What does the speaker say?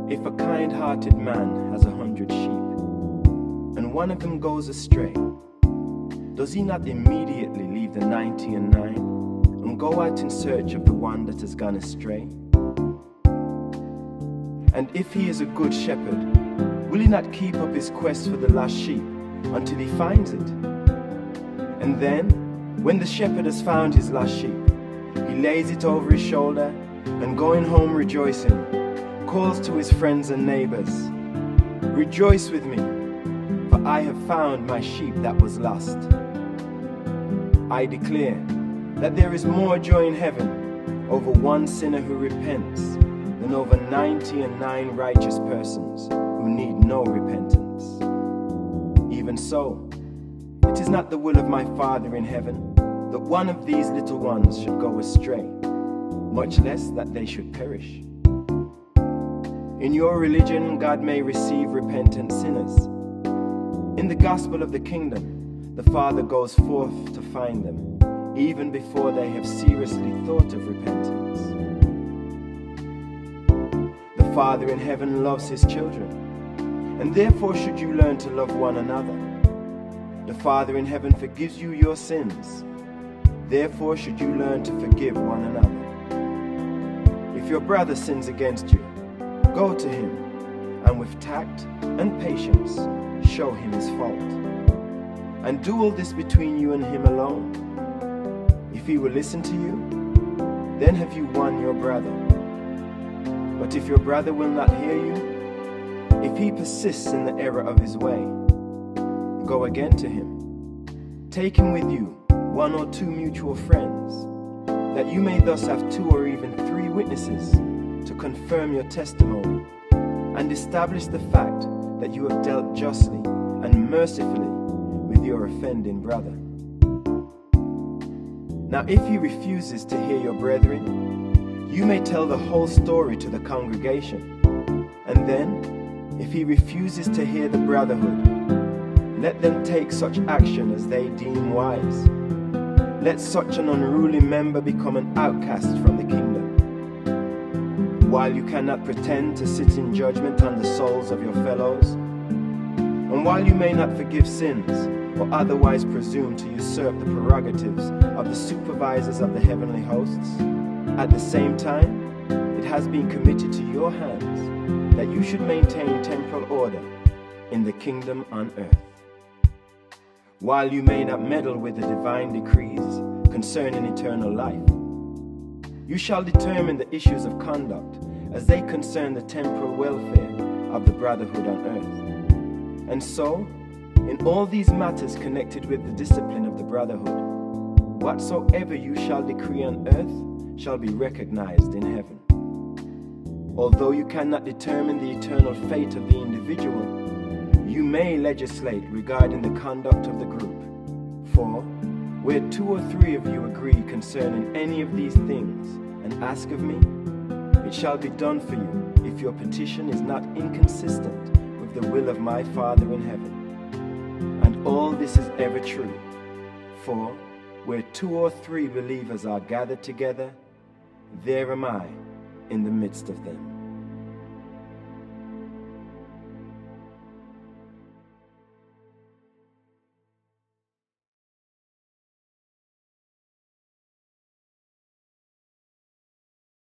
If a kind-hearted man has 100 sheep, and one of them goes astray, does he not immediately leave the 99 and go out in search of the one that has gone astray? And if he is a good shepherd, will he not keep up his quest for the lost sheep until he finds it? And then, when the shepherd has found his lost sheep, he lays it over his shoulder and going home rejoicing, calls to his friends and neighbors, "Rejoice with me, for I have found my sheep that was lost." I declare that there is more joy in heaven over one sinner who repents than over 99 righteous persons who need no repentance. Even so, it is not the will of my Father in heaven that one of these little ones should go astray, much less that they should perish. In your religion, God may receive repentant sinners. In the gospel of the kingdom, the Father goes forth to find them, even before they have seriously thought of repentance. The Father in heaven loves his children, and therefore should you learn to love one another. The Father in heaven forgives you your sins, therefore should you learn to forgive one another. If your brother sins against you, go to him, and with tact and patience, show him his fault. And do all this between you and him alone. If he will listen to you, then have you won your brother. But if your brother will not hear you, if he persists in the error of his way, go again to him. Take him with you, 1 or 2 mutual friends, that you may thus have 2 or even 3 witnesses to confirm your testimony and establish the fact that you have dealt justly and mercifully with your offending brother. Now if he refuses to hear your brethren, you may tell the whole story to the congregation, and then, if he refuses to hear the brotherhood, let them take such action as they deem wise. Let such an unruly member become an outcast from the kingdom. While you cannot pretend to sit in judgment on the souls of your fellows, and while you may not forgive sins or otherwise presume to usurp the prerogatives of the supervisors of the heavenly hosts, at the same time, it has been committed to your hands that you should maintain temporal order in the kingdom on earth. While you may not meddle with the divine decrees concerning eternal life, you shall determine the issues of conduct as they concern the temporal welfare of the brotherhood on earth. And so, in all these matters connected with the discipline of the brotherhood, whatsoever you shall decree on earth shall be recognized in heaven. Although you cannot determine the eternal fate of the individual, you may legislate regarding the conduct of the group. For, where 2 or 3 of you agree concerning any of these things, and ask of me, it shall be done for you if your petition is not inconsistent with the will of my Father in heaven. And all this is ever true. For, where 2 or 3 believers are gathered together, there am I in the midst of them.